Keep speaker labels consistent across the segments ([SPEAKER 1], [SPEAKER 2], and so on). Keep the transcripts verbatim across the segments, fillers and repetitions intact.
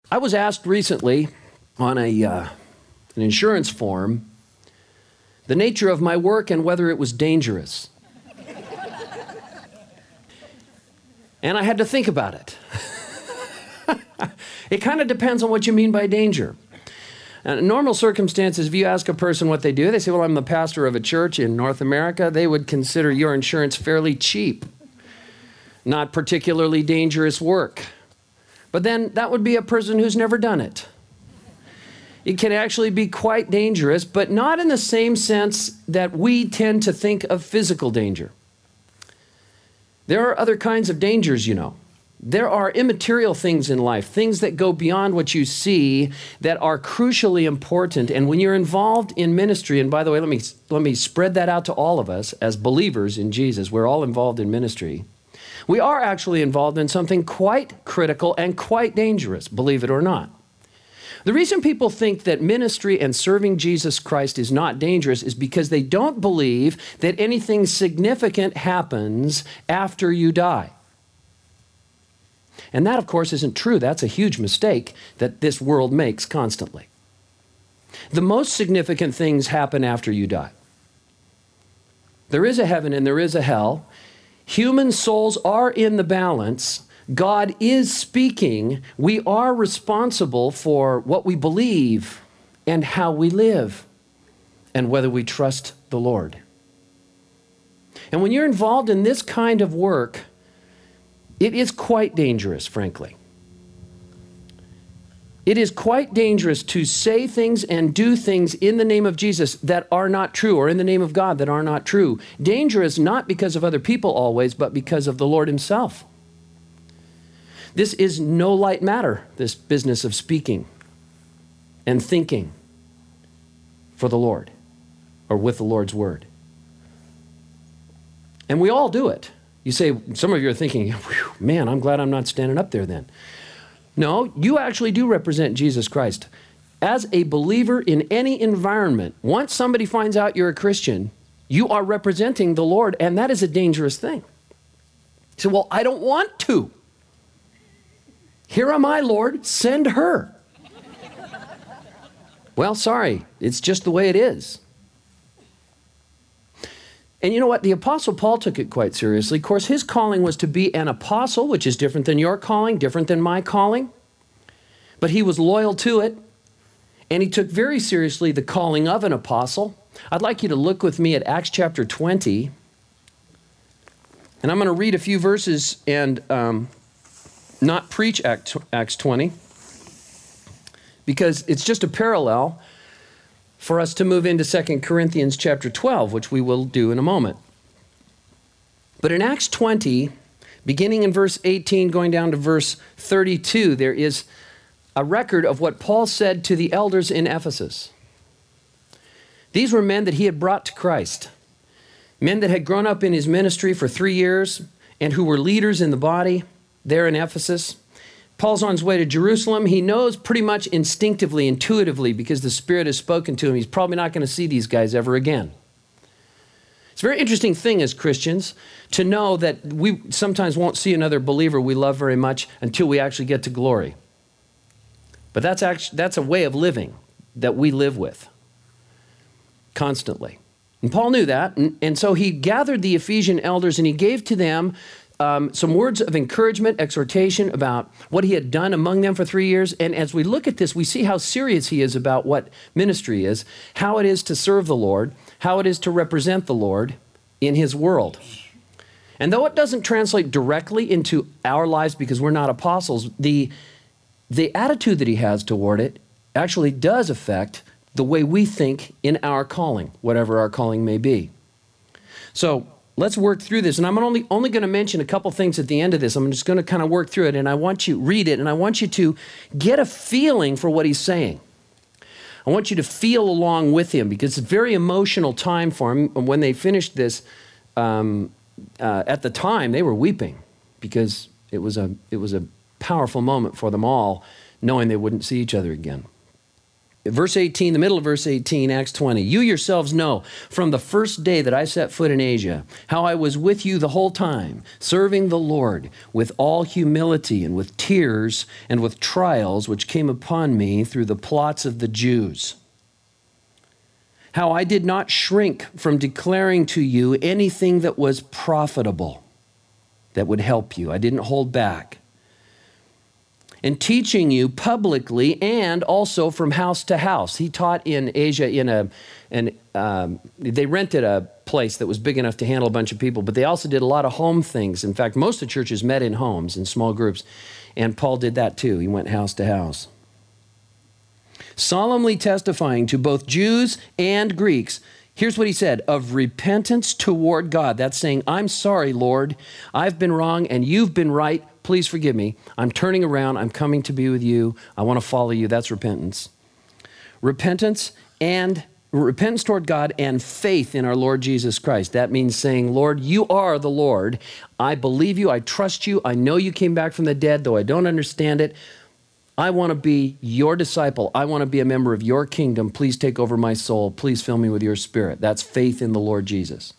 [SPEAKER 1] I was asked recently on a uh, an insurance form the nature of my work and whether it was dangerous. And I had to think about it. It kind of depends on what you mean by danger. Uh, in normal circumstances, if you ask a person what they do, they say, well, I'm the pastor of a church in North America. They would consider your insurance fairly cheap, not particularly dangerous work. But then that would be a person who's never done it. It can actually be quite dangerous, but not in the same sense that we tend to think of physical danger. There are other kinds of dangers, you know. There are immaterial things in life, things that go beyond what you see that are crucially important. And when you're involved in ministry, and by the way, let me, let me spread that out to all of us as believers in Jesus. We're all involved in ministry. We are actually involved in something quite critical and quite dangerous, believe it or not. The reason people think that ministry and serving Jesus Christ is not dangerous is because they don't believe that anything significant happens after you die. And that, of course, isn't true. That's a huge mistake that this world makes constantly. The most significant things happen after you die. There is a heaven and there is a hell. Human souls are in the balance. God is speaking. We are responsible for what we believe and how we live and whether we trust the Lord. And when you're involved in this kind of work, it is quite dangerous, frankly. It is quite dangerous to say things and do things in the name of Jesus that are not true, or in the name of God that are not true. Dangerous not because of other people always, but because of the Lord himself. This is no light matter, this business of speaking and thinking for the Lord, or with the Lord's word. And we all do it. You say, some of you are thinking, man, I'm glad I'm not standing up there then. No, you actually do represent Jesus Christ. As a believer in any environment, once somebody finds out you're a Christian, you are representing the Lord, and that is a dangerous thing. You say, well, I don't want to. Here am I, Lord, send her. Well, sorry, it's just the way it is. And you know what? The Apostle Paul took it quite seriously. Of course, his calling was to be an apostle, which is different than your calling, different than my calling. But he was loyal to it, and he took very seriously the calling of an apostle. I'd like you to look with me at Acts chapter twenty. And I'm going to read a few verses and um, not preach Acts twenty, because it's just a parallel for us to move into Second Corinthians chapter twelve, which we will do in a moment. But in Acts twenty, beginning in verse eighteen, going down to verse thirty-two, there is a record of what Paul said to the elders in Ephesus. These were men that he had brought to Christ, men that had grown up in his ministry for three years and who were leaders in the body there in Ephesus. Paul's on his way to Jerusalem. He knows pretty much instinctively, intuitively, because the Spirit has spoken to him, he's probably not going to see these guys ever again. It's a very interesting thing as Christians to know that we sometimes won't see another believer we love very much until we actually get to glory. But that's actually, that's a way of living that we live with constantly. And Paul knew that, and, and so he gathered the Ephesian elders and he gave to them Um, some words of encouragement, exhortation about what he had done among them for three years. And as we look at this, we see how serious he is about what ministry is, how it is to serve the Lord, how it is to represent the Lord in his world. And though it doesn't translate directly into our lives because we're not apostles, the, the attitude that he has toward it actually does affect the way we think in our calling, whatever our calling may be. So, let's work through this. And I'm only, only going to mention a couple things at the end of this. I'm just going to kind of work through it, and I want you, read it, and I want you to get a feeling for what he's saying. I want you to feel along with him, because it's a very emotional time for him. And when they finished this, um, uh, at the time, they were weeping, because it was a, it was a powerful moment for them all, knowing they wouldn't see each other again. Verse eighteen, the middle of verse eighteen, Acts twenty. You yourselves know from the first day that I set foot in Asia, how I was with you the whole time, serving the Lord with all humility and with tears and with trials which came upon me through the plots of the Jews. How I did not shrink from declaring to you anything that was profitable, that would help you. I didn't hold back. And teaching you publicly and also from house to house. He taught in Asia in a, and um, they rented a place that was big enough to handle a bunch of people, but they also did a lot of home things. In fact, most of the churches met in homes, in small groups, and Paul did that too. He went house to house. Solemnly testifying to both Jews and Greeks. Here's what he said, of repentance toward God. That's saying, I'm sorry, Lord. I've been wrong and you've been right. Please forgive me. I'm turning around. I'm coming to be with you. I want to follow you. That's repentance. Repentance and repentance toward God and faith in our Lord Jesus Christ. That means saying, Lord, you are the Lord. I believe you. I trust you. I know you came back from the dead, though I don't understand it. I want to be your disciple. I want to be a member of your kingdom. Please take over my soul. Please fill me with your spirit. That's faith in the Lord Jesus.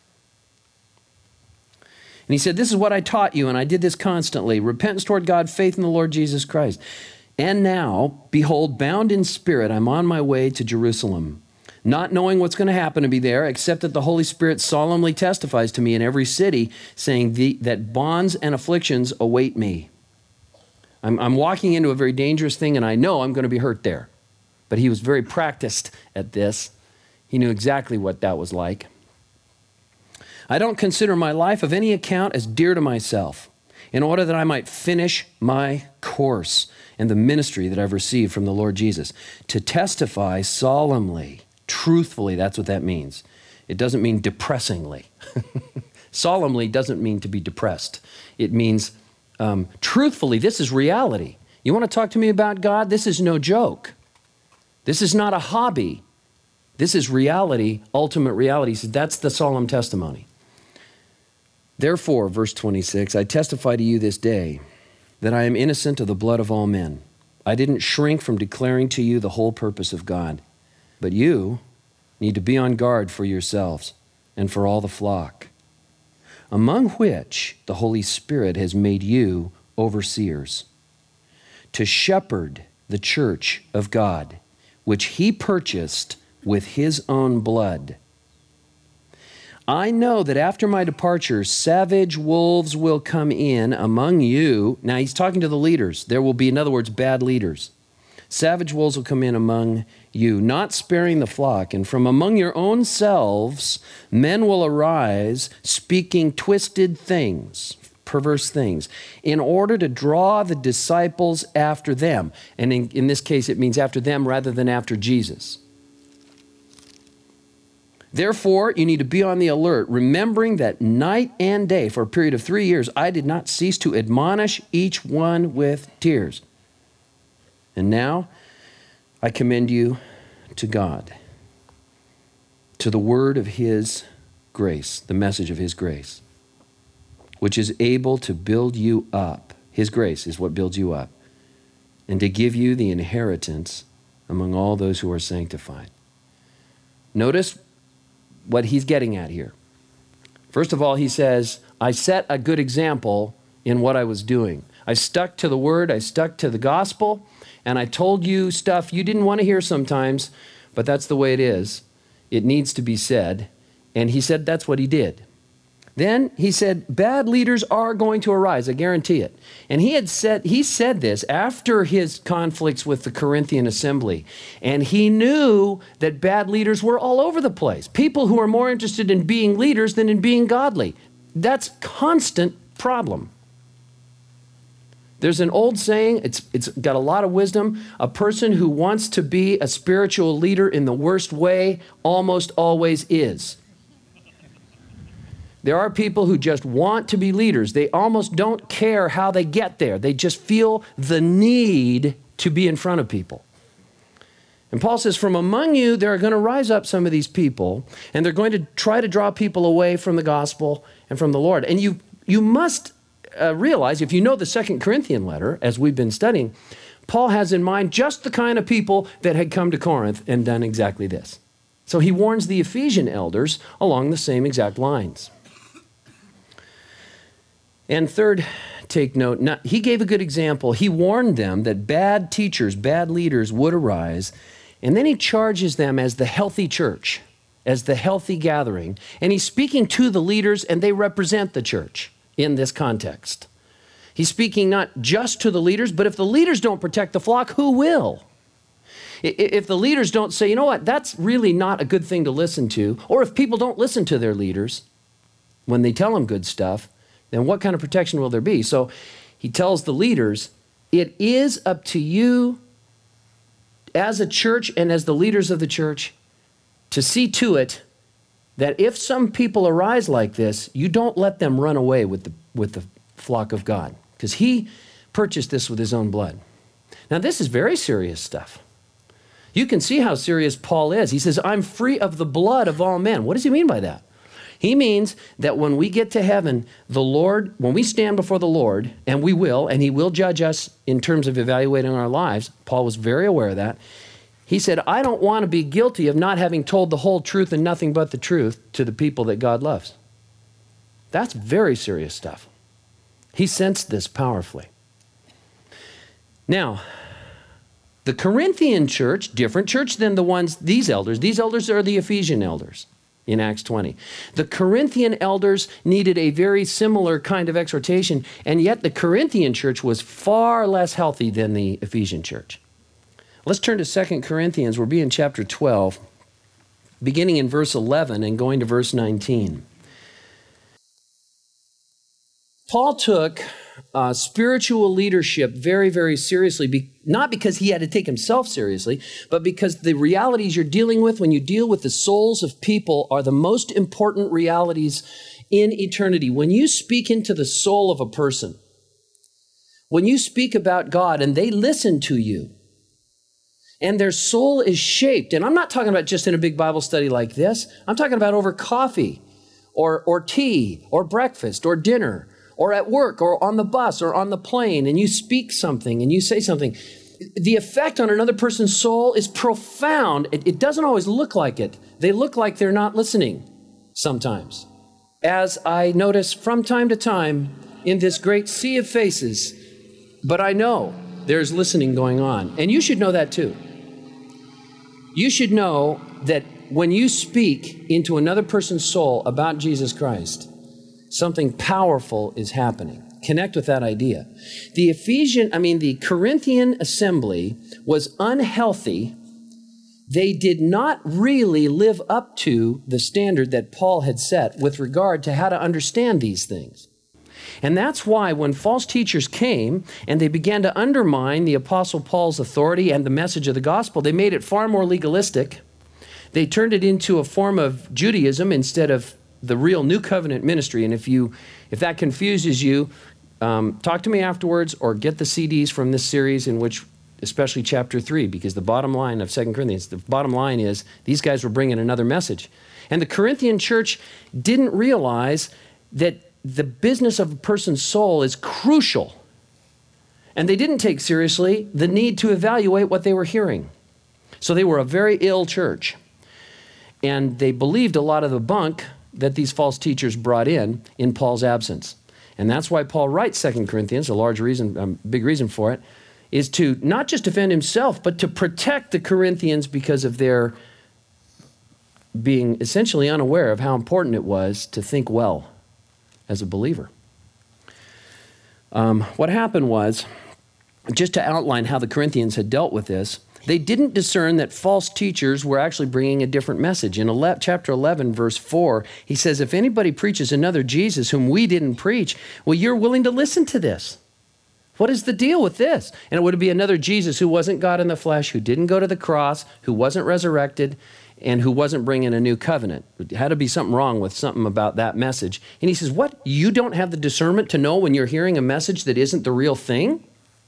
[SPEAKER 1] And he said, this is what I taught you, and I did this constantly. Repentance toward God, faith in the Lord Jesus Christ. And now, behold, bound in spirit, I'm on my way to Jerusalem, not knowing what's going to happen to me there, except that the Holy Spirit solemnly testifies to me in every city, saying the, that bonds and afflictions await me. I'm, I'm walking into a very dangerous thing, and I know I'm going to be hurt there. But he was very practiced at this. He knew exactly what that was like. I don't consider my life of any account as dear to myself, in order that I might finish my course and the ministry that I've received from the Lord Jesus, to testify solemnly, truthfully. That's what that means. It doesn't mean depressingly. Solemnly doesn't mean to be depressed. It means um, truthfully. This is reality. You want to talk to me about God? This is no joke. This is not a hobby. This is reality, ultimate reality. So that's the solemn testimony. Therefore, verse twenty-six, I testify to you this day that I am innocent of the blood of all men. I didn't shrink from declaring to you the whole purpose of God. But you need to be on guard for yourselves and for all the flock, among which the Holy Spirit has made you overseers, to shepherd the church of God, which he purchased with his own blood. I know that after my departure, savage wolves will come in among you. Now he's talking to the leaders. There will be, in other words, bad leaders. Savage wolves will come in among you, not sparing the flock. And from among your own selves, men will arise, speaking twisted things, perverse things, in order to draw the disciples after them. And in, in this case, it means after them rather than after Jesus. Therefore, you need to be on the alert, remembering that night and day, for a period of three years, I did not cease to admonish each one with tears. And now, I commend you to God, to the word of his grace, the message of his grace, which is able to build you up. His grace is what builds you up, and to give you the inheritance among all those who are sanctified. Notice what he's getting at here. First of all, he says, I set a good example in what I was doing. I stuck to the word, I stuck to the gospel, and I told you stuff you didn't want to hear sometimes, but that's the way it is. It needs to be said. And he said that's what he did. Then he said, bad leaders are going to arise, I guarantee it. And he had said, he said this after his conflicts with the Corinthian assembly. And he knew that bad leaders were all over the place. People who are more interested in being leaders than in being godly. That's a constant problem. There's an old saying, it's, it's got a lot of wisdom. A person who wants to be a spiritual leader in the worst way almost always is. There are people who just want to be leaders. They almost don't care how they get there. They just feel the need to be in front of people. And Paul says, from among you, there are going to rise up some of these people, and they're going to try to draw people away from the gospel and from the Lord. And you, you must uh, realize, if you know the Second Corinthian letter, as we've been studying, Paul has in mind just the kind of people that had come to Corinth and done exactly this. So he warns the Ephesian elders along the same exact lines. And third, take note, not, he gave a good example. He warned them that bad teachers, bad leaders would arise, and then he charges them as the healthy church, as the healthy gathering. And he's speaking to the leaders, and they represent the church in this context. He's speaking not just to the leaders, but if the leaders don't protect the flock, who will? If the leaders don't say, you know what, that's really not a good thing to listen to, or if people don't listen to their leaders when they tell them good stuff, then what kind of protection will there be? So he tells the leaders, it is up to you as a church and as the leaders of the church to see to it that if some people arise like this, you don't let them run away with the, with the flock of God, because he purchased this with his own blood. Now, this is very serious stuff. You can see how serious Paul is. He says, I'm free of the blood of all men. What does he mean by that? He means that when we get to heaven, the Lord, when we stand before the Lord, and we will, and he will judge us in terms of evaluating our lives, Paul was very aware of that. He said, I don't want to be guilty of not having told the whole truth and nothing but the truth to the people that God loves. That's very serious stuff. He sensed this powerfully. Now, the Corinthian church, different church than the ones, these elders. These elders are the Ephesian elders in Acts twenty. The Corinthian elders needed a very similar kind of exhortation, and yet the Corinthian church was far less healthy than the Ephesian church. Let's turn to Second Corinthians. We'll be in chapter twelve, beginning in verse eleven and going to verse nineteen. Paul took uh, spiritual leadership very, very seriously, be, not because he had to take himself seriously, but because the realities you're dealing with when you deal with the souls of people are the most important realities in eternity. When you speak into the soul of a person, when you speak about God and they listen to you, and their soul is shaped, and I'm not talking about just in a big Bible study like this, I'm talking about over coffee, or, or tea, or breakfast, or dinner, or at work, or on the bus, or on the plane, and you speak something, and you say something. The effect on another person's soul is profound. It, it doesn't always look like it. They look like they're not listening sometimes. As I notice from time to time in this great sea of faces, but I know there's listening going on. And you should know that too. You should know that when you speak into another person's soul about Jesus Christ, something powerful is happening. Connect with that idea. The Ephesian, I mean, the Corinthian assembly was unhealthy. They did not really live up to the standard that Paul had set with regard to how to understand these things. And that's why when false teachers came and they began to undermine the Apostle Paul's authority and the message of the gospel, they made it far more legalistic. They turned it into a form of Judaism instead of the real New Covenant ministry. And if you, if that confuses you, um, talk to me afterwards or get the C Ds from this series, in which, especially chapter three, because the bottom line of Second Corinthians, the bottom line is these guys were bringing another message. And the Corinthian church didn't realize that the business of a person's soul is crucial. And they didn't take seriously the need to evaluate what they were hearing. So they were a very ill church. And they believed a lot of the bunk that these false teachers brought in in Paul's absence. And that's why Paul writes Second Corinthians, a large reason, a big reason for it, is to not just defend himself, but to protect the Corinthians because of their being essentially unaware of how important it was to think well as a believer. Um, what happened was, just to outline how the Corinthians had dealt with this, they didn't discern that false teachers were actually bringing a different message. In chapter eleven, verse four, he says, if anybody preaches another Jesus whom we didn't preach, well, you're willing to listen to this. What is the deal with this? And it would be another Jesus who wasn't God in the flesh, who didn't go to the cross, who wasn't resurrected, and who wasn't bringing a new covenant. It had to be something wrong with something about that message. And he says, what? You don't have the discernment to know when you're hearing a message that isn't the real thing?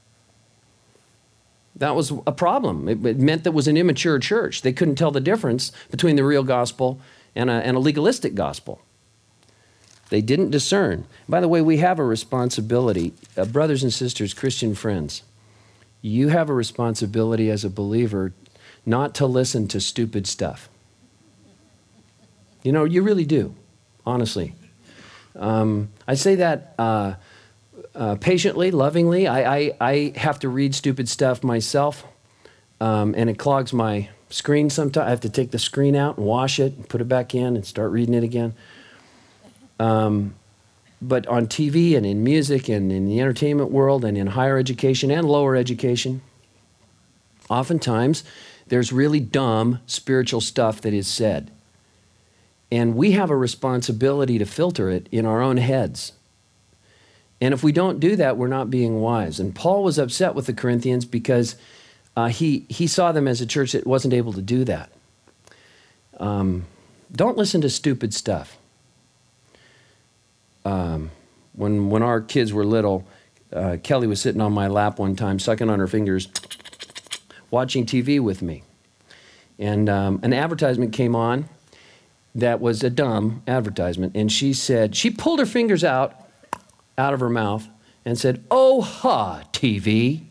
[SPEAKER 1] That was a problem. It, it meant that it was an immature church. They couldn't tell the difference between the real gospel and a, and a legalistic gospel. They didn't discern. By the way, we have a responsibility, uh, brothers and sisters, Christian friends. you have a responsibility as a believer not to listen to stupid stuff. You know, you really do, honestly. Um, I say that uh, uh, patiently, lovingly. I, I, I have to read stupid stuff myself, um, and it clogs my screen sometimes. I have to take the screen out and wash it and put it back in and start reading it again. Um, but on T V and in music and in the entertainment world and in higher education and lower education, oftentimes there's really dumb spiritual stuff that is said. And we have a responsibility to filter it in our own heads. And if we don't do that, we're not being wise. And Paul was upset with the Corinthians because uh, he, he saw them as a church that wasn't able to do that. Um, don't listen to stupid stuff. Um, when, when our kids were little, uh, Kelly was sitting on my lap one time, sucking on her fingers, watching T V with me. And um, an advertisement came on that was a dumb advertisement. And she said, she pulled her fingers out, out of her mouth and said, "Oh, ha, T V."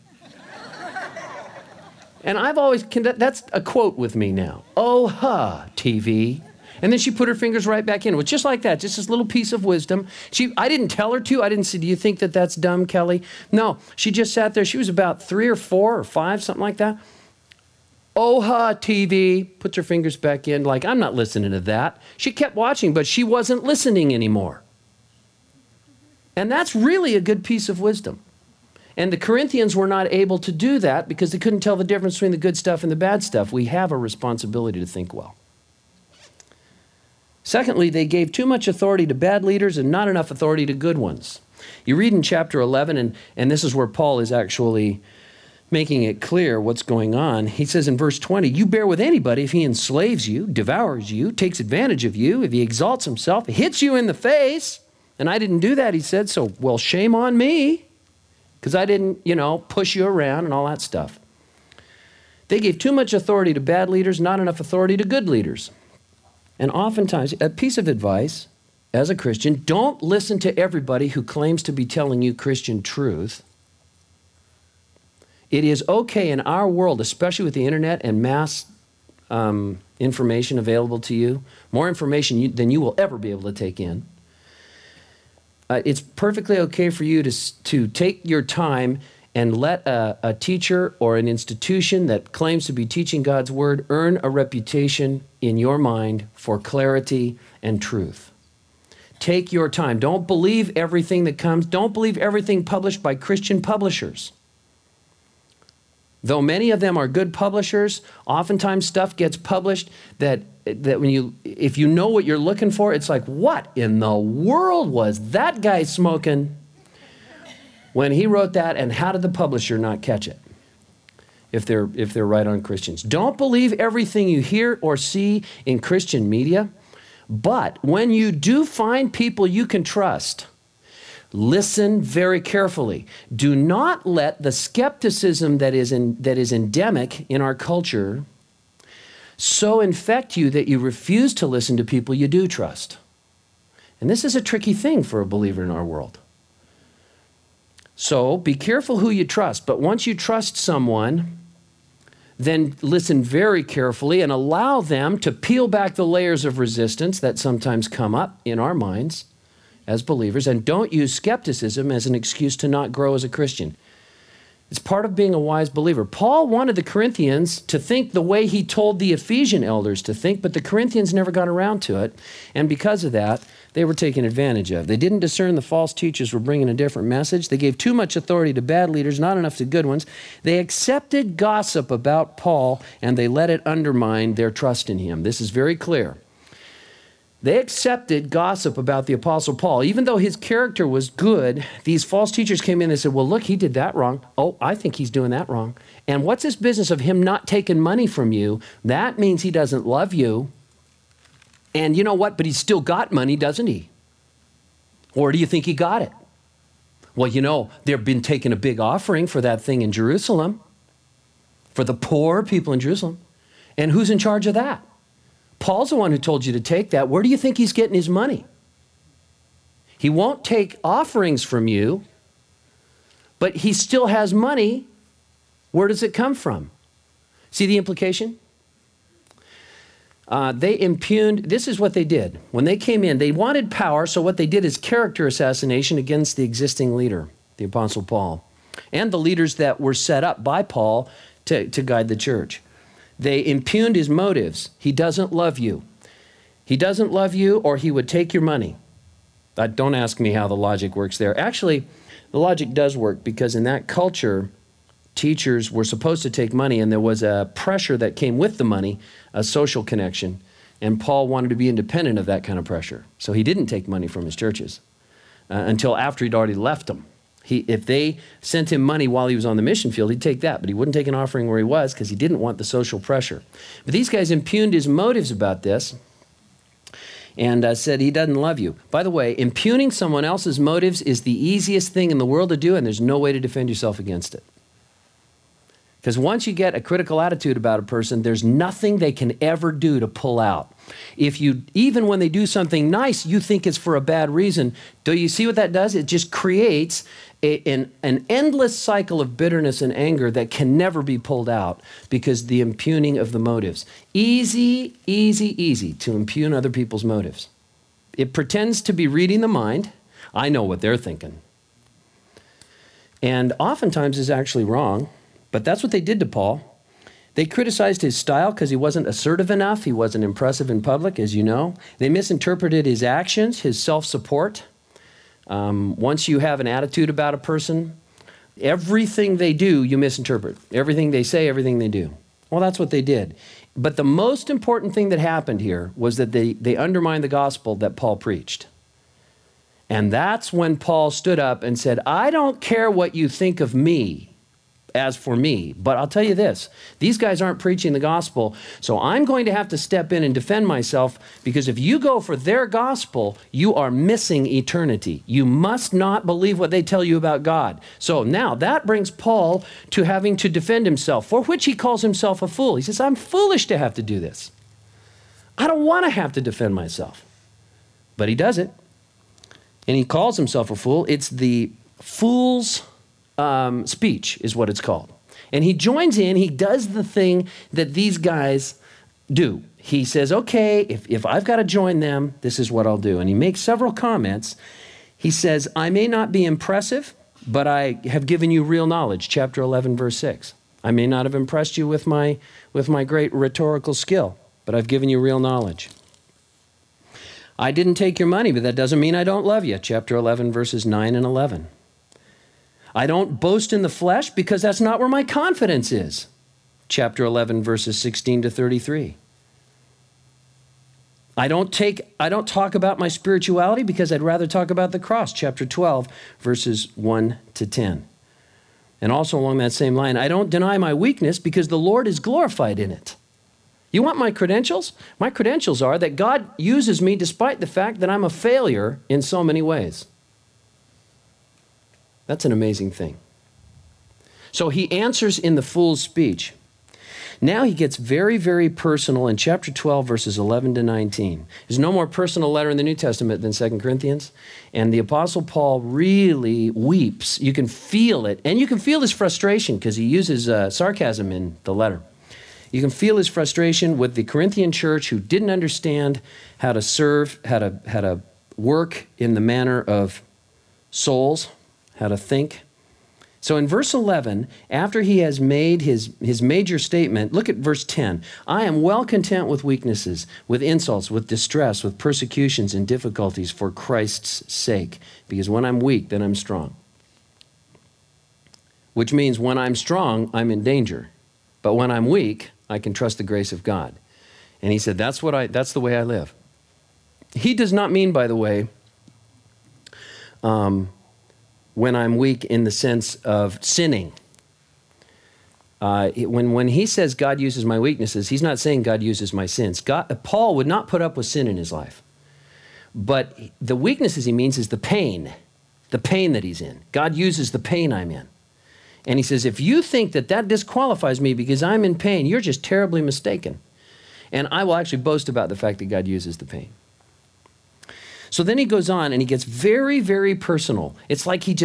[SPEAKER 1] And I've always, that's a quote with me now. "Oh, ha, T V." And then she put her fingers right back in. It was just like that, just this little piece of wisdom. She, I didn't tell her to. I didn't say, "Do you think that that's dumb, Kelly?" No, she just sat there. She was about three or four or five, something like that. "Oh, ha, T V," puts her fingers back in, like, I'm not listening to that. She kept watching, but she wasn't listening anymore. And that's really a good piece of wisdom. And the Corinthians were not able to do that because they couldn't tell the difference between the good stuff and the bad stuff. We have a responsibility to think well. Secondly, they gave too much authority to bad leaders and not enough authority to good ones. You read in chapter eleven, and, and this is where Paul is actually making it clear what's going on. He says in verse twenty, "You bear with anybody if he enslaves you, devours you, takes advantage of you, if he exalts himself, hits you in the face." And I didn't do that, he said, so, well, shame on me, because I didn't, you know, push you around and all that stuff. They gave too much authority to bad leaders, not enough authority to good leaders. And oftentimes, a piece of advice as a Christian, don't listen to everybody who claims to be telling you Christian truth. It is okay in our world, especially with the internet and mass um, information available to you, more information you, than you will ever be able to take in. Uh, it's perfectly okay for you to, to take your time and let a, a teacher or an institution that claims to be teaching God's word earn a reputation in your mind for clarity and truth. Take your time. Don't believe everything that comes. Don't believe everything published by Christian publishers. Though many of them are good publishers, oftentimes stuff gets published that, that when you, if you know what you're looking for, it's like, what in the world was that guy smoking when he wrote that, and how did the publisher not catch it? If they're, if they're right on Christians. Don't believe everything you hear or see in Christian media, but when you do find people you can trust, listen very carefully. Do not let the skepticism that is, in, that is endemic in our culture so infect you that you refuse to listen to people you do trust. And this is a tricky thing for a believer in our world. So be careful who you trust, but once you trust someone, then listen very carefully and allow them to peel back the layers of resistance that sometimes come up in our minds as believers, and don't use skepticism as an excuse to not grow as a Christian. It's part of being a wise believer. Paul wanted the Corinthians to think the way he told the Ephesian elders to think, but the Corinthians never got around to it, and because of that, they were taken advantage of. They didn't discern the false teachers were bringing a different message. They gave too much authority to bad leaders, not enough to good ones. They accepted gossip about Paul, and they let it undermine their trust in him. This is very clear. They accepted gossip about the Apostle Paul. Even though his character was good, these false teachers came in and said, well, look, he did that wrong. Oh, I think he's doing that wrong. And what's this business of him not taking money from you? That means he doesn't love you. And you know what? But he's still got money, doesn't he? Or do you think he got it? Well, you know, they've been taking a big offering for that thing in Jerusalem, for the poor people in Jerusalem. And who's in charge of that? Paul's the one who told you to take that. Where do you think he's getting his money? He won't take offerings from you, but he still has money Where does it come from? See the implication? Uh, they impugned, this is what they did. When they came in, they wanted power, so what they did is character assassination against the existing leader, the Apostle Paul, and the leaders that were set up by Paul to, to guide the church. They impugned his motives. He doesn't love you. He doesn't love you, or he would take your money. Uh, don't ask me how the logic works there. Actually, the logic does work, because in that culture, teachers were supposed to take money, and there was a pressure that came with the money, a social connection, and Paul wanted to be independent of that kind of pressure. So he didn't take money from his churches uh, until after he'd already left them. He, if they sent him money while he was on the mission field, he'd take that, but he wouldn't take an offering where he was because he didn't want the social pressure. But these guys impugned his motives about this and uh, said he doesn't love you. By the way, impugning someone else's motives is the easiest thing in the world to do, and there's no way to defend yourself against it. Because once you get a critical attitude about a person, there's nothing they can ever do to pull out. If you, even when they do something nice, you think it's for a bad reason. Do you see what that does? It just creates a, an, an endless cycle of bitterness and anger that can never be pulled out because the impugning of the motives. Easy, easy, easy to impugn other people's motives. It pretends to be reading the mind. I know what they're thinking. And oftentimes is actually wrong. But that's what they did to Paul. They criticized his style because he wasn't assertive enough. He wasn't impressive in public, as you know. They misinterpreted his actions, his self-support. Um, once you have an attitude about a person, everything they do, you misinterpret. Everything they say, everything they do. Well, that's what they did. But the most important thing that happened here was that they, they undermined the gospel that Paul preached. And that's when Paul stood up and said, I don't care what you think of me, as for me, but I'll tell you this, these guys aren't preaching the gospel, so I'm going to have to step in and defend myself, because if you go for their gospel, you are missing eternity. You must not believe what they tell you about God. So now that brings Paul to having to defend himself, for which he calls himself a fool. He says, I'm foolish to have to do this. I don't want to have to defend myself. But he does it, and he calls himself a fool. It's the fool's Um, speech is what it's called. And he joins in, he does the thing that these guys do. He says, okay, if, if I've got to join them, this is what I'll do. And he makes several comments. He says, I may not be impressive, but I have given you real knowledge, chapter eleven, verse six. I may not have impressed you with my, with my great rhetorical skill, but I've given you real knowledge. I didn't take your money, but that doesn't mean I don't love you, chapter eleven, verses nine and eleven. I don't boast in the flesh because that's not where my confidence is. Chapter eleven, verses sixteen to thirty-three. I don't take, I don't talk about my spirituality because I'd rather talk about the cross. Chapter twelve, verses one to ten. And also along that same line, I don't deny my weakness because the Lord is glorified in it. You want my credentials? My credentials are that God uses me despite the fact that I'm a failure in so many ways. That's an amazing thing. So he answers in the fool's speech. Now he gets very, very personal in chapter twelve, verses eleven to nineteen. There's no more personal letter in the New Testament than Second Corinthians. And the Apostle Paul really weeps. You can feel it. And you can feel his frustration because he uses uh, sarcasm in the letter. You can feel his frustration with the Corinthian church who didn't understand how to serve, how to, how to work in the manner of souls, how to think. So in verse eleven, after he has made his, his major statement, look at verse ten. I am well content with weaknesses, with insults, with distress, with persecutions and difficulties for Christ's sake. Because when I'm weak, then I'm strong. Which means when I'm strong, I'm in danger. But when I'm weak, I can trust the grace of God. And he said, that's what I, that's the way I live. He does not mean, by the way, um, when I'm weak in the sense of sinning. Uh, when, when he says God uses my weaknesses, he's not saying God uses my sins. God, Paul would not put up with sin in his life. But the weaknesses he means is the pain, the pain that he's in. God uses the pain I'm in. And he says, if you think that that disqualifies me because I'm in pain, you're just terribly mistaken. And I will actually boast about the fact that God uses the pain. So then he goes on and he gets very, very personal. It's like he just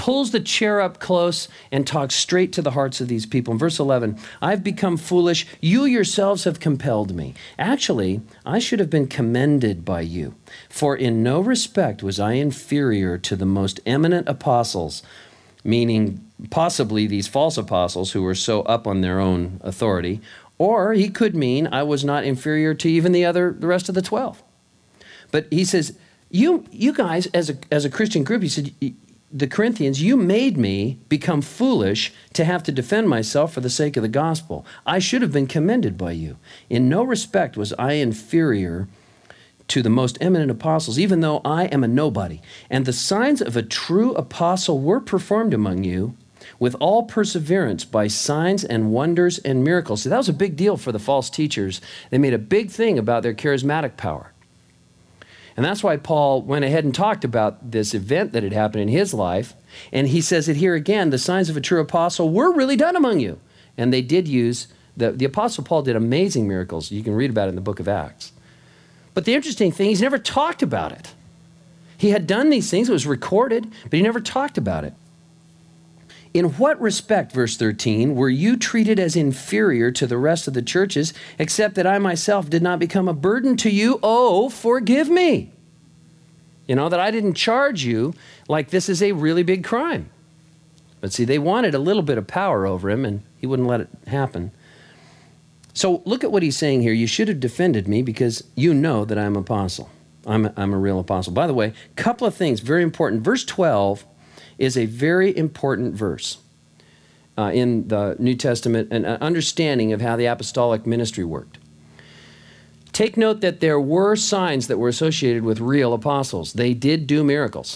[SPEAKER 1] pulls the chair up close and talks straight to the hearts of these people. In verse eleven, I've become foolish. You yourselves have compelled me. Actually, I should have been commended by you, for in no respect was I inferior to the most eminent apostles, meaning possibly these false apostles who were so up on their own authority, or he could mean I was not inferior to even the other, the rest of the twelve. But he says, you, you guys, as a, as a Christian group, he said, the Corinthians, you made me become foolish to have to defend myself for the sake of the gospel. I should have been commended by you. In no respect was I inferior to the most eminent apostles, even though I am a nobody. And the signs of a true apostle were performed among you with all perseverance by signs and wonders and miracles. So that was a big deal for the false teachers. They made a big thing about their charismatic power. And that's why Paul went ahead and talked about this event that had happened in his life. And he says it here again, the signs of a true apostle were really done among you. And they did use, the, the apostle Paul did amazing miracles. You can read about it in the book of Acts. But the interesting thing, he's never talked about it. He had done these things, it was recorded, but he never talked about it. In what respect, verse thirteen, were you treated as inferior to the rest of the churches, except that I myself did not become a burden to you? Oh, forgive me. You know, that I didn't charge you like this is a really big crime. But see, they wanted a little bit of power over him, and he wouldn't let it happen. So look at what he's saying here. You should have defended me because you know that I'm an apostle. I'm a, I'm a real apostle. By the way, a couple of things, very important. Verse twelve is a very important verse uh, in the New Testament, an understanding of how the apostolic ministry worked. Take note that there were signs that were associated with real apostles. They did do miracles.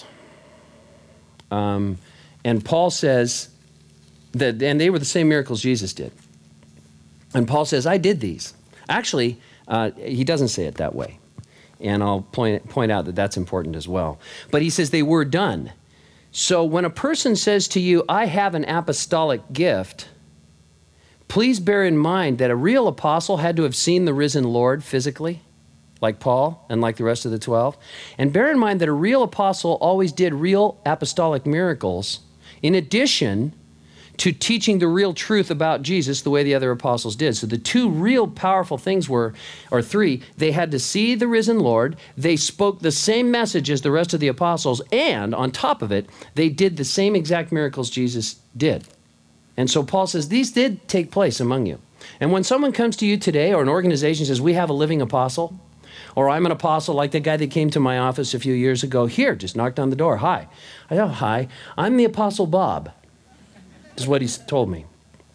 [SPEAKER 1] Um, and Paul says that, and they were the same miracles Jesus did. And Paul says, I did these. Actually, uh, he doesn't say it that way. And I'll point, point out that that's important as well. But he says they were done. So when a person says to you, I have an apostolic gift, please bear in mind that a real apostle had to have seen the risen Lord physically, like Paul and like the rest of the twelve. And bear in mind that a real apostle always did real apostolic miracles in addition to teaching the real truth about Jesus the way the other apostles did. So the two real powerful things were, or three, they had to see the risen Lord, they spoke the same message as the rest of the apostles, and on top of it, they did the same exact miracles Jesus did. And so Paul says, these did take place among you. And when someone comes to you today, or an organization says, we have a living apostle, or I'm an apostle like the guy that came to my office a few years ago, here, just knocked on the door, hi. I go, hi, I'm the Apostle Bob. This is what he's told me.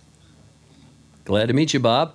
[SPEAKER 1] Glad to meet you, Bob.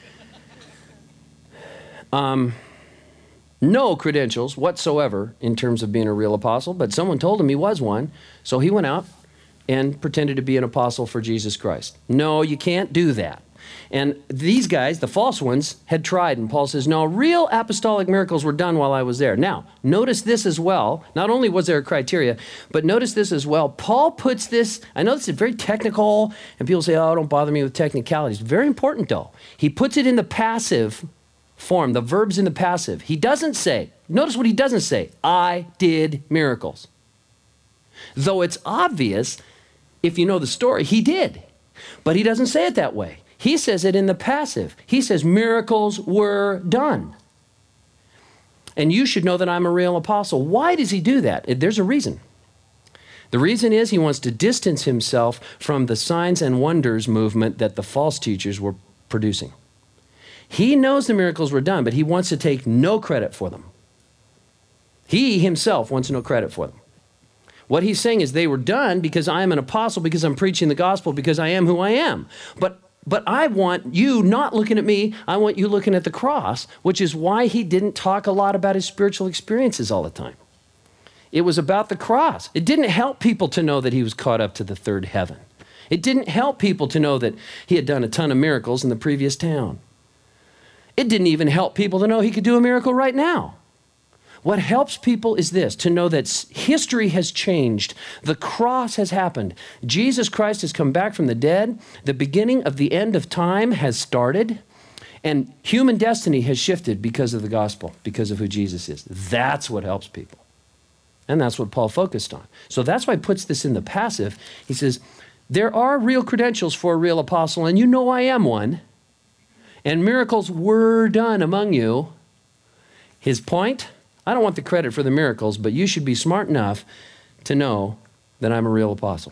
[SPEAKER 1] Um, no credentials whatsoever in terms of being a real apostle, but someone told him he was one, so he went out and pretended to be an apostle for Jesus Christ. No, you can't do that. And these guys, the false ones, had tried, and Paul says, no, real apostolic miracles were done while I was there. Now, notice this as well. Not only was there a criteria, but notice this as well. Paul puts this, I know this is very technical, and people say, oh, don't bother me with technicalities. Very important, though. He puts it in the passive form, the verb's in the passive. He doesn't say, notice what he doesn't say, I did miracles. Though it's obvious, if you know the story, he did. But he doesn't say it that way. He says it in the passive. He says miracles were done. And you should know that I'm a real apostle. Why does he do that? There's a reason. The reason is he wants to distance himself from the signs and wonders movement that the false teachers were producing. He knows the miracles were done, but he wants to take no credit for them. He himself wants no credit for them. What he's saying is they were done because I am an apostle, because I'm preaching the gospel, because I am who I am. But But I want you not looking at me, I want you looking at the cross, which is why he didn't talk a lot about his spiritual experiences all the time. It was about the cross. It didn't help people to know that he was caught up to the third heaven. It didn't help people to know that he had done a ton of miracles in the previous town. It didn't even help people to know he could do a miracle right now. What helps people is this, to know that history has changed. The cross has happened. Jesus Christ has come back from the dead. The beginning of the end of time has started. And human destiny has shifted because of the gospel, because of who Jesus is. That's what helps people. And that's what Paul focused on. So that's why he puts this in the passive. He says, there are real credentials for a real apostle, and you know I am one. And miracles were done among you. His point, I don't want the credit for the miracles, but you should be smart enough to know that I'm a real apostle.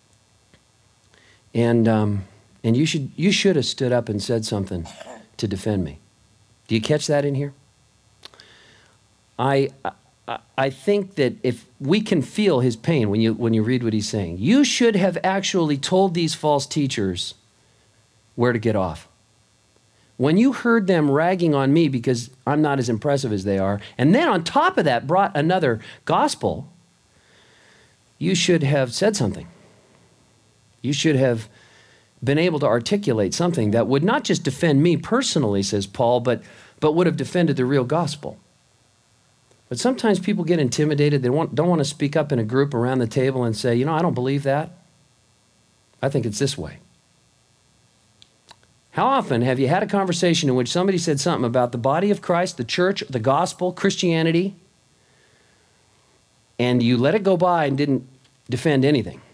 [SPEAKER 1] And um, and you should you should have stood up and said something to defend me. Do you catch that in here? I I, I think that if we can feel his pain when you when you read what he's saying, you should have actually told these false teachers where to get off. When you heard them ragging on me because I'm not as impressive as they are, and then on top of that brought another gospel, you should have said something. You should have been able to articulate something that would not just defend me personally, says Paul, but, but would have defended the real gospel. But sometimes people get intimidated. They want, don't want to speak up in a group around the table and say, you know, I don't believe that. I think it's this way. How often have you had a conversation in which somebody said something about the body of Christ, the church, the gospel, Christianity, and you let it go by and didn't defend anything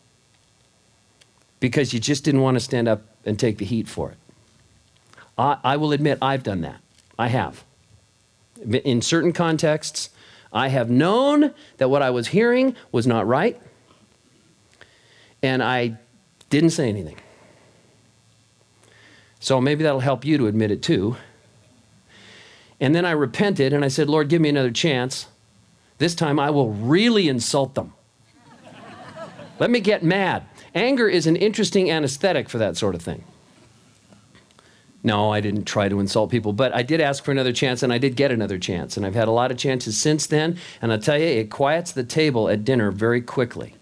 [SPEAKER 1] because you just didn't want to stand up and take the heat for it? I, I will admit I've done that. I have. In certain contexts, I have known that what I was hearing was not right, and I didn't say anything. So maybe that'll help you to admit it too. And then I repented and I said, Lord, give me another chance. This time I will really insult them. Let me get mad. Anger is an interesting anesthetic for that sort of thing. No, I didn't try to insult people, but I did ask for another chance, and I did get another chance. And I've had a lot of chances since then, and I'll tell you, it quiets the table at dinner very quickly.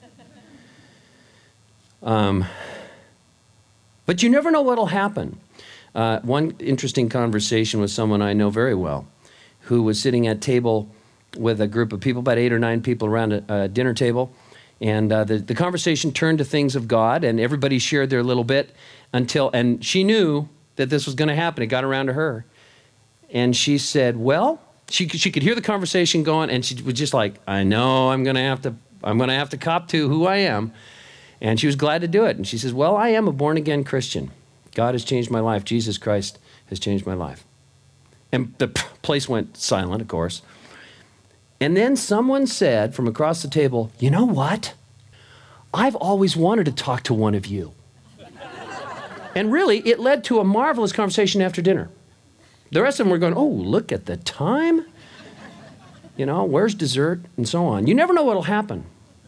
[SPEAKER 1] Um, but you never know what'll happen. Uh, one interesting conversation with someone I know very well, who was sitting at table with a group of people, about eight or nine people around a, a dinner table, and uh, the, the conversation turned to things of God, and everybody shared their little bit until, and she knew that this was going to happen. It got around to her, and she said, well, she, she could hear the conversation going, and she was just like, I know I'm going to have to, I'm going to have to cop to who I am, and she was glad to do it. And she says, well, I am a born-again Christian. God has changed my life. Jesus Christ has changed my life. And the place went silent, of course. And then someone said from across the table, you know what? I've always wanted to talk to one of you. And really, it led to a marvelous conversation after dinner. The rest of them were going, oh, look at the time. You know, where's dessert? And so on. You never know what'll happen.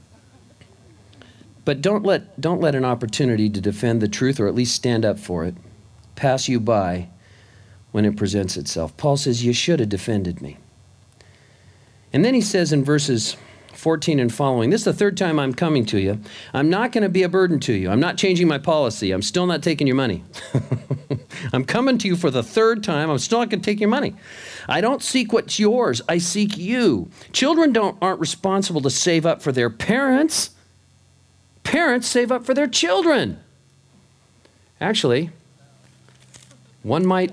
[SPEAKER 1] But don't let, don't let an opportunity to defend the truth, or at least stand up for it, pass you by when it presents itself. Paul says, you should have defended me. And then he says in verses fourteen and following, this is the third time I'm coming to you. I'm not going to be a burden to you. I'm not changing my policy. I'm still not taking your money. I'm coming to you for the third time. I'm still not going to take your money. I don't seek what's yours. I seek you. Children don't, aren't responsible to save up for their parents. Parents save up for their children. Actually, one might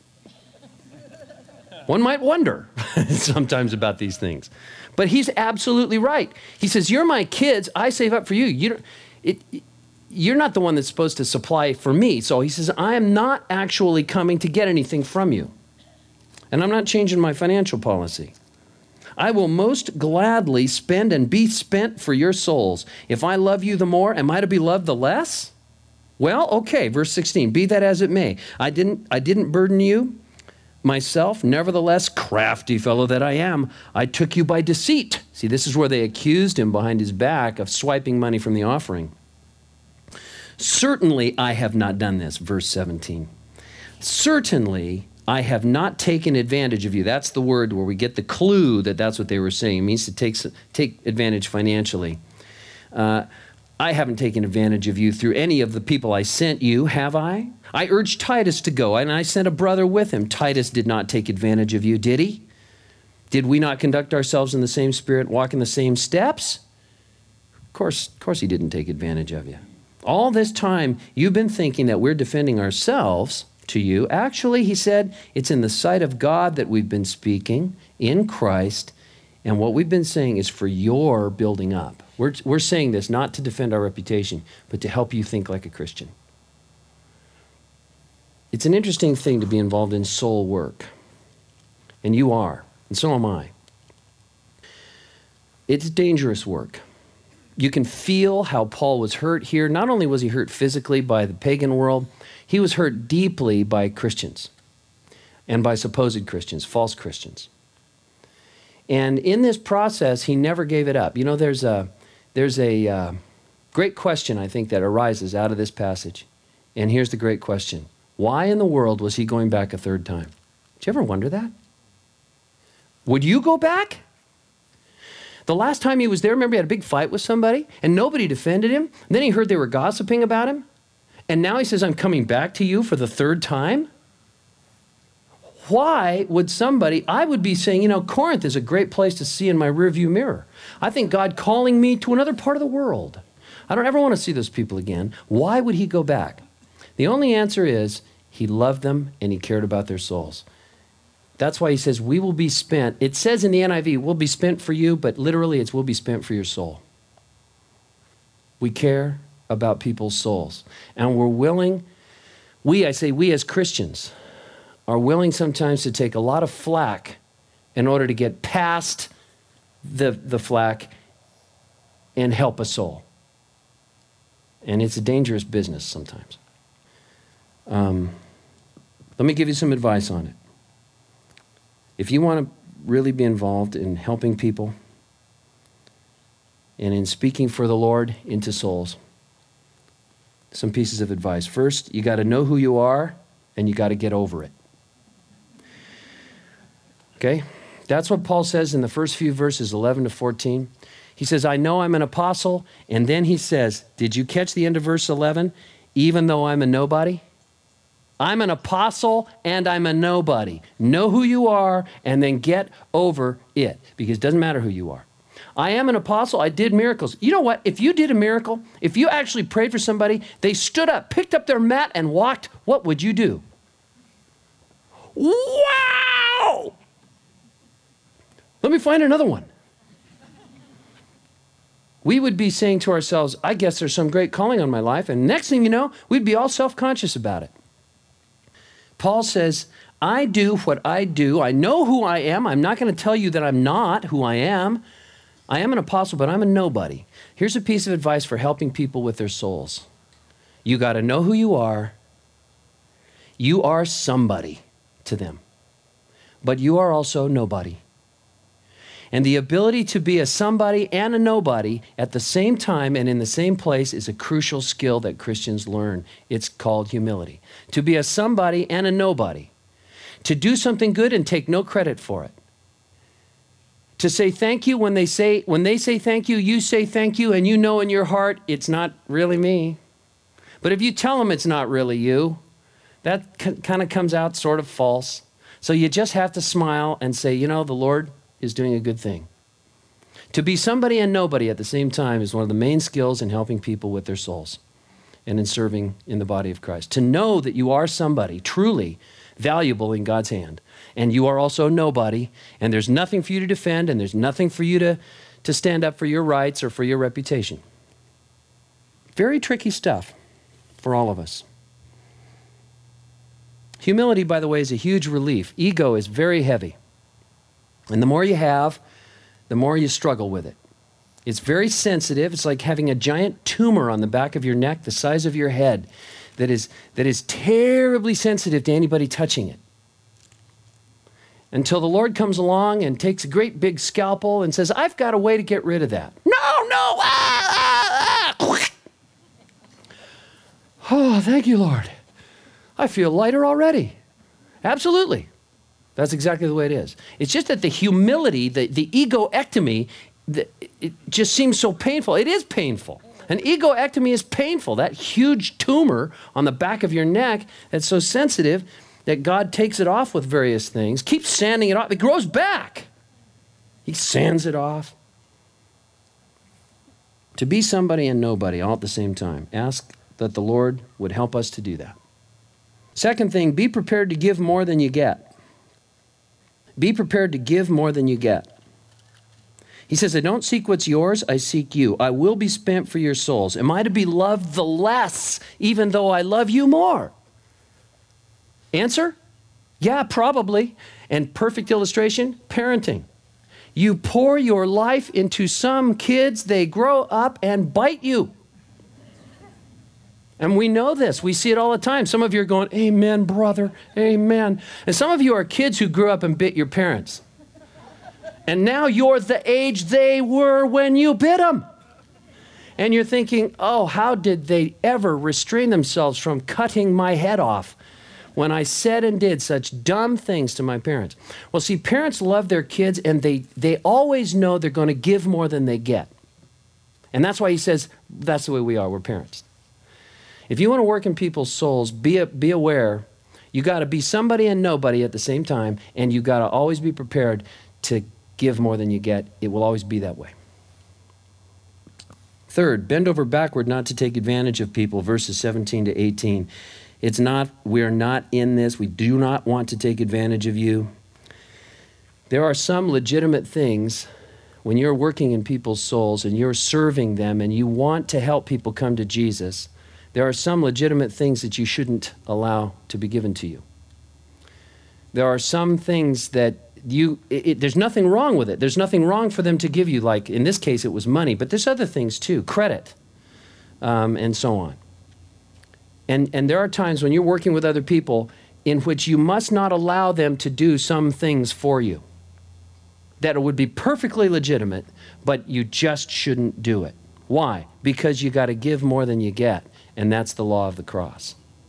[SPEAKER 1] one might wonder sometimes about these things. But he's absolutely right. He says, you're my kids. I save up for you. You don't, it, you're not the one that's supposed to supply for me. So he says, I am not actually coming to get anything from you. And I'm not changing my financial policy. I will most gladly spend and be spent for your souls. If I love you the more, am I to be loved the less? Well, okay, verse sixteen, be that as it may. I didn't, I didn't burden you myself. Nevertheless, crafty fellow that I am, I took you by deceit. See, this is where they accused him behind his back of swiping money from the offering. Certainly I have not done this, verse seventeen. Certainly I have not taken advantage of you. That's the word where we get the clue that that's what they were saying. It means to take, take advantage financially. Uh, I haven't taken advantage of you through any of the people I sent you, have I? I urged Titus to go, and I sent a brother with him. Titus did not take advantage of you, did he? Did we not conduct ourselves in the same spirit, walk in the same steps? Of course, of course he didn't take advantage of you. All this time, you've been thinking that we're defending ourselves to you. Actually, he said, it's in the sight of God that we've been speaking in Christ And what we've been saying is for your building up. We're, we're saying this not to defend our reputation, but to help you think like a Christian. It's an interesting thing to be involved in soul work. And you are, and so am I. It's dangerous work. You can feel how Paul was hurt here. Not only was he hurt physically by the pagan world, he was hurt deeply by Christians and by supposed Christians, false Christians. And in this process, he never gave it up. You know, there's a, there's a uh, great question, I think, that arises out of this passage. And here's the great question. Why in the world was he going back a third time? Did you ever wonder that? Would you go back? The last time he was there, remember he had a big fight with somebody and nobody defended him. And then he heard they were gossiping about him. And now he says, I'm coming back to you for the third time. Why would somebody, I would be saying, you know, Corinth is a great place to see in my rearview mirror. I think God calling me to another part of the world. I don't ever want to see those people again. Why would he go back? The only answer is he loved them and he cared about their souls. That's why he says, we will be spent. It says in the N I V, we'll be spent for you, but literally it's will be spent for your soul. We care about people's souls. And we're willing, we, I say we as Christians, are willing sometimes to take a lot of flack in order to get past the, the flack and help a soul. And it's a dangerous business sometimes. Um, let me give you some advice on it. If you want to really be involved in helping people and in speaking for the Lord into souls, some pieces of advice. First, you got to know who you are and you got to get over it. Okay? That's what Paul says in the first few verses, eleven to fourteen. He says, I know I'm an apostle. And then he says, did you catch the end of verse eleven? Even though I'm a nobody? I'm an apostle and I'm a nobody. Know who you are and then get over it, because it doesn't matter who you are. I am an apostle. I did miracles. You know what? If you did a miracle, if you actually prayed for somebody, they stood up, picked up their mat and walked, what would you do? Wow! Let me find another one. We would be saying to ourselves, I guess there's some great calling on my life. And next thing you know, we'd be all self-conscious about it. Paul says, I do what I do. I know who I am. I'm not going to tell you that I'm not who I am. I am an apostle, but I'm a nobody. Here's a piece of advice for helping people with their souls. You got to know who you are. You are somebody to them, but you are also nobody. And the ability to be a somebody and a nobody at the same time and in the same place is a crucial skill that Christians learn. It's called humility. To be a somebody and a nobody. To do something good and take no credit for it. To say thank you when they say, when they say thank you, you say thank you, and you know in your heart it's not really me. But if you tell them it's not really you, that kind of comes out sort of false. So you just have to smile and say, you know, the Lord is doing a good thing. To be somebody and nobody at the same time is one of the main skills in helping people with their souls and in serving in the body of Christ. To know that you are somebody truly valuable in God's hand, and you are also nobody, and there's nothing for you to defend, and there's nothing for you to, to stand up for your rights or for your reputation. Very tricky stuff for all of us. Humility, by the way, is a huge relief. Ego is very heavy. And the more you have, the more you struggle with it. It's very sensitive. It's like having a giant tumor on the back of your neck, the size of your head, that is, that is terribly sensitive to anybody touching it. Until the Lord comes along and takes a great big scalpel and says, I've got a way to get rid of that. No, no, ah, ah, ah. Oh, thank you, Lord. I feel lighter already. Absolutely. That's exactly the way it is. It's just that the humility, the, the egoectomy, the, it just seems so painful. It is painful. An egoectomy is painful. That huge tumor on the back of your neck that's so sensitive that God takes it off with various things, keeps sanding it off. It grows back. He sands it off. To be somebody and nobody all at the same time. Ask that the Lord would help us to do that. Second thing, be prepared to give more than you get. Be prepared to give more than you get. He says, I don't seek what's yours, I seek you. I will be spent for your souls. Am I to be loved the less, even though I love you more? Answer? Yeah, probably. And perfect illustration, parenting. You pour your life into some kids, they grow up and bite you. And we know this. We see it all the time. Some of you are going, amen, brother, amen. And some of you are kids who grew up and bit your parents. And now you're the age they were when you bit them. And you're thinking, oh, how did they ever restrain themselves from cutting my head off when I said and did such dumb things to my parents? Well, see, parents love their kids, and they, they always know they're going to give more than they get. And that's why he says, that's the way we are, we're parents. If you want to work in people's souls, be, a, be aware, you got to be somebody and nobody at the same time, and you got to always be prepared to give more than you get. It will always be that way. Third, bend over backward not to take advantage of people, verses seventeen to eighteen. It's not, we are not in this. We do not want to take advantage of you. There are some legitimate things when you're working in people's souls and you're serving them and you want to help people come to Jesus. There are some legitimate things that you shouldn't allow to be given to you. There are some things that you, it, it, there's nothing wrong with it. There's nothing wrong for them to give you, like in this case it was money, but there's other things too, credit, um, and so on. And, and there are times when you're working with other people in which you must not allow them to do some things for you that would be perfectly legitimate, but you just shouldn't do it. Why? Because you got to give more than you get, and that's the law of the cross.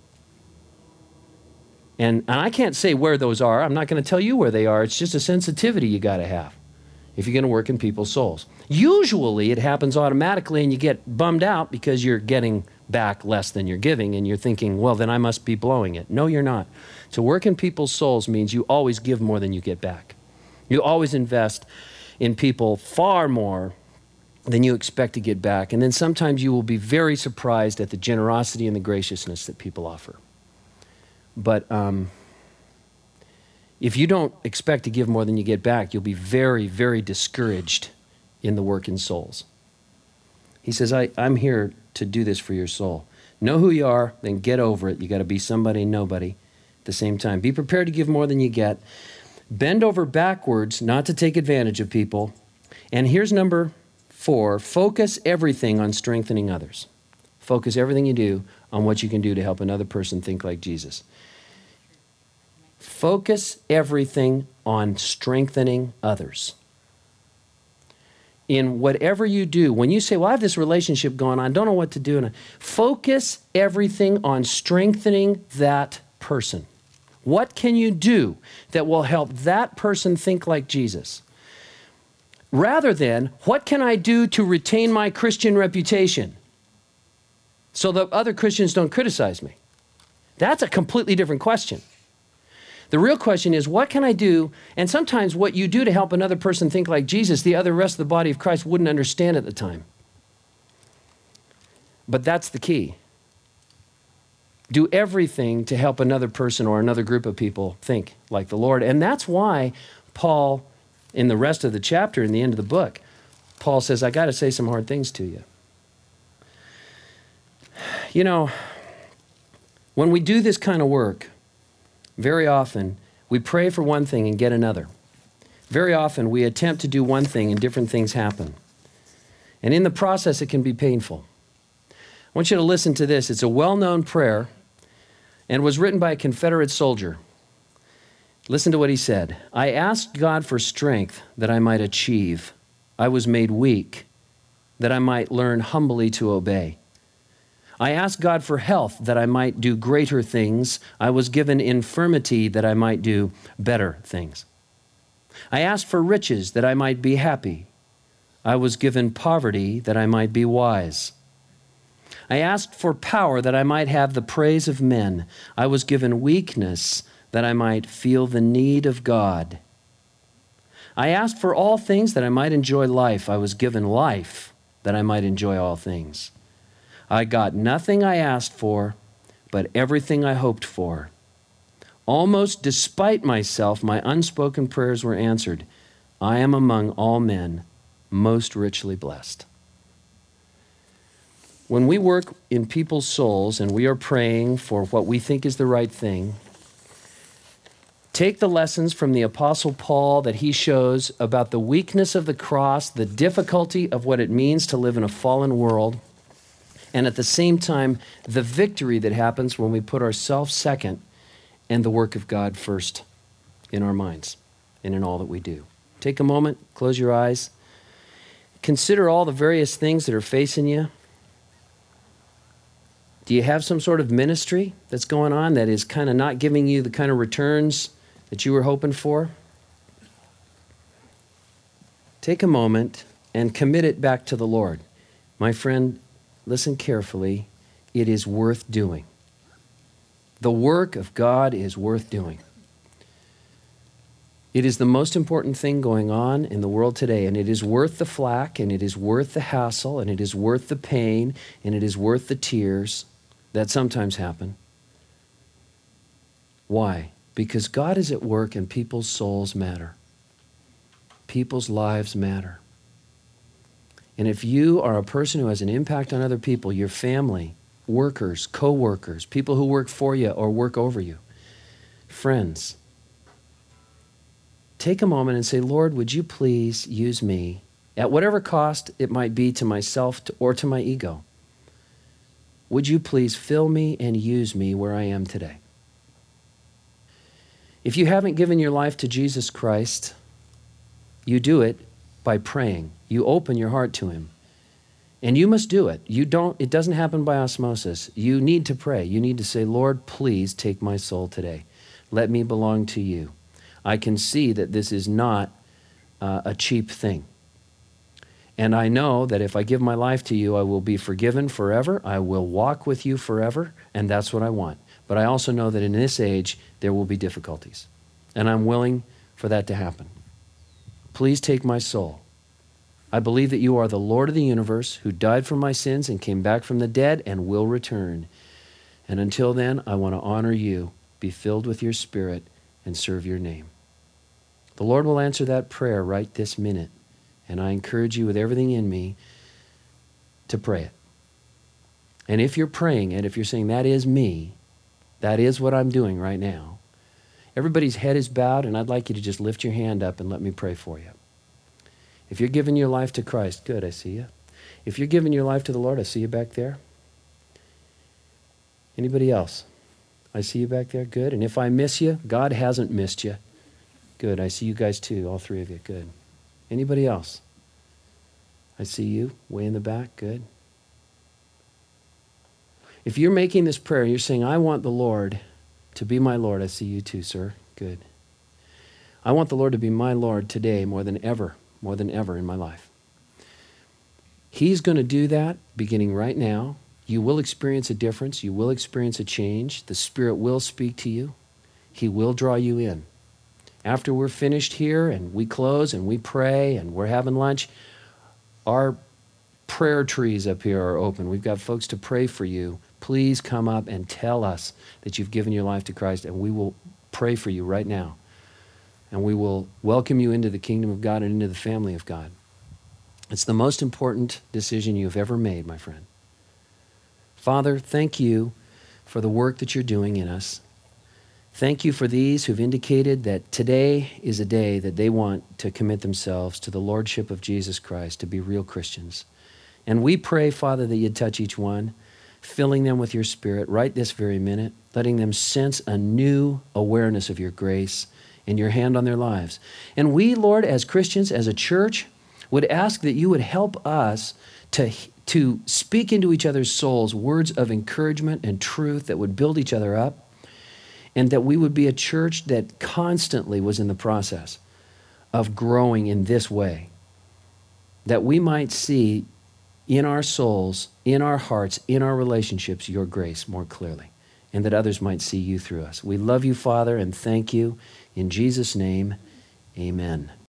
[SPEAKER 1] And, and I can't say where those are. I'm not going to tell you where they are. It's just a sensitivity you got to have if you're going to work in people's souls. Usually it happens automatically and you get bummed out because you're getting back less than you're giving and you're thinking, well, then I must be blowing it. No, you're not. To work in people's souls means you always give more than you get back. You always invest in people far more than you expect to get back. And then sometimes you will be very surprised at the generosity and the graciousness that people offer. But um, if you don't expect to give more than you get back, you'll be very, very discouraged in the work in souls. He says, I, I'm here to do this for your soul. Know who you are, then get over it. You got to be somebody and nobody at the same time. Be prepared to give more than you get. Bend over backwards, not to take advantage of people. And here's number four, focus everything on strengthening others. Focus everything you do on what you can do to help another person think like Jesus. Focus everything on strengthening others. In whatever you do, when you say, well, I have this relationship going on, I don't know what to do, and focus everything on strengthening that person. What can you do that will help that person think like Jesus? Rather than, what can I do to retain my Christian reputation so that other Christians don't criticize me? That's a completely different question. The real question is, what can I do? And sometimes what you do to help another person think like Jesus, the other rest of the body of Christ wouldn't understand at the time. But that's the key. Do everything to help another person or another group of people think like the Lord. And that's why Paul, in the rest of the chapter, in the end of the book, Paul says, I got to say some hard things to you. You know, when we do this kind of work, very often we pray for one thing and get another. Very often we attempt to do one thing and different things happen. And in the process, it can be painful. I want you to listen to this. It's a well-known prayer and was written by a Confederate soldier. Listen to what he said. I asked God for strength that I might achieve. I was made weak that I might learn humbly to obey. I asked God for health that I might do greater things. I was given infirmity that I might do better things. I asked for riches that I might be happy. I was given poverty that I might be wise. I asked for power that I might have the praise of men. I was given weakness that I might feel the need of God. I asked for all things that I might enjoy life. I was given life that I might enjoy all things. I got nothing I asked for, but everything I hoped for. Almost despite myself, my unspoken prayers were answered. I am among all men most richly blessed. When we work in people's souls and we are praying for what we think is the right thing, take the lessons from the Apostle Paul that he shows about the weakness of the cross, the difficulty of what it means to live in a fallen world, and at the same time, the victory that happens when we put ourselves second and the work of God first in our minds and in all that we do. Take a moment, close your eyes. Consider all the various things that are facing you. Do you have some sort of ministry that's going on that is kind of not giving you the kind of returns that you were hoping for? Take a moment and commit it back to the Lord. My friend, listen carefully. It is worth doing. The work of God is worth doing. It is the most important thing going on in the world today, and it is worth the flack, and it is worth the hassle, and it is worth the pain, and it is worth the tears that sometimes happen. Why? Because God is at work and people's souls matter. People's lives matter. And if you are a person who has an impact on other people, your family, workers, co-workers, people who work for you or work over you, friends, take a moment and say, Lord, would you please use me at whatever cost it might be to myself or to my ego? Would you please fill me and use me where I am today? If you haven't given your life to Jesus Christ, you do it by praying. You open your heart to him. And you must do it. You don't, it doesn't happen by osmosis. You need to pray. You need to say, Lord, please take my soul today. Let me belong to you. I can see that this is not uh, a cheap thing. And I know that if I give my life to you, I will be forgiven forever. I will walk with you forever, and that's what I want. But I also know that in this age, there will be difficulties. And I'm willing for that to happen. Please take my soul. I believe that you are the Lord of the universe who died for my sins and came back from the dead and will return. And until then, I want to honor you, be filled with your Spirit, and serve your name. The Lord will answer that prayer right this minute. And I encourage you with everything in me to pray it. And if you're praying it, if you're saying, that is me, that is what I'm doing right now, everybody's head is bowed, and I'd like you to just lift your hand up and let me pray for you. If you're giving your life to Christ, good, I see you. If you're giving your life to the Lord, I see you back there. Anybody else? I see you back there, good. And if I miss you, God hasn't missed you. Good, I see you guys too, all three of you, good. Anybody else? I see you way in the back. Good. If you're making this prayer, you're saying, I want the Lord to be my Lord. I see you too, sir. Good. I want the Lord to be my Lord today more than ever, more than ever in my life. He's going to do that beginning right now. You will experience a difference. You will experience a change. The Spirit will speak to you. He will draw you in. After we're finished here and we close and we pray and we're having lunch, our prayer trees up here are open. We've got folks to pray for you. Please come up and tell us that you've given your life to Christ, and we will pray for you right now. And we will welcome you into the kingdom of God and into the family of God. It's the most important decision you've ever made, my friend. Father, thank you for the work that you're doing in us. Thank you for these who've indicated that today is a day that they want to commit themselves to the Lordship of Jesus Christ, to be real Christians. And we pray, Father, that you'd touch each one, filling them with your Spirit right this very minute, letting them sense a new awareness of your grace and your hand on their lives. And we, Lord, as Christians, as a church, would ask that you would help us to, to speak into each other's souls words of encouragement and truth that would build each other up, and that we would be a church that constantly was in the process of growing in this way, that we might see in our souls, in our hearts, in our relationships, your grace more clearly, and that others might see you through us. We love you, Father, and thank you. In Jesus' name, amen.